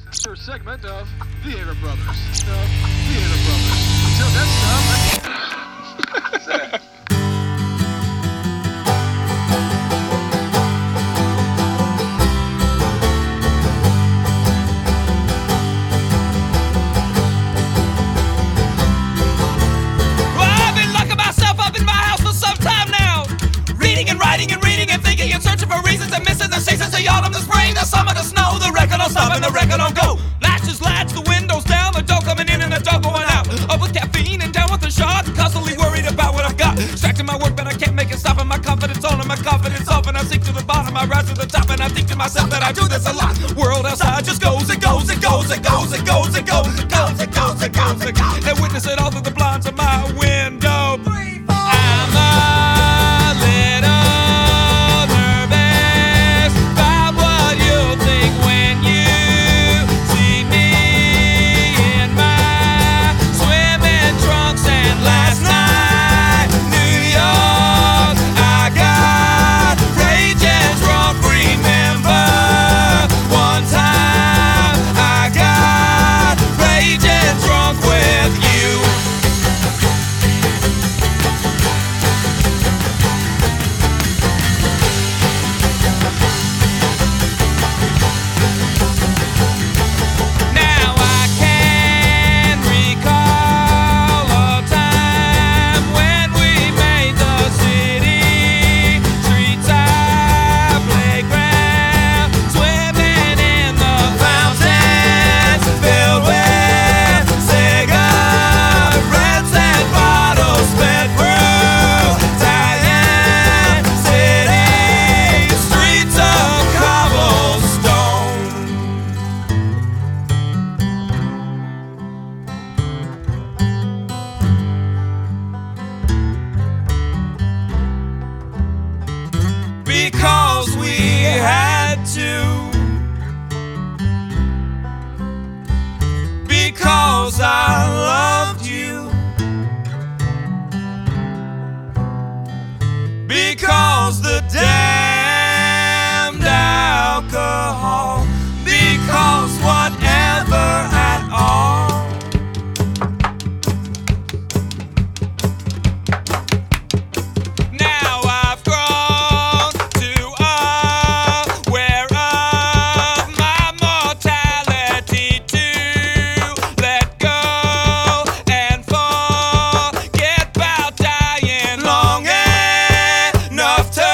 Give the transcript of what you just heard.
First segment of Theater Brothers. Theater Brothers. Until next time. And searching for reasons and missing the seasons, the autumn, the spring, the summer, the snow. The record don't stop and the record don't go. Latches latch, the windows down, the dough coming in and the dough going out. Up with caffeine and down with the shots, constantly worried about what I've got. Distracting my work, but I can't make it stop. And my confidence on and my confidence off. And I sink to the bottom, I rise to the top. And I think to myself that I do this a lot. World outside just goes, it goes, it goes, it goes, it goes, it goes, it goes, it goes, it goes, it goes. And witness it all through the blinds of my window. I'm a little because we had to, because I loved you, because the damned alcohol, because whatever at all. Enough to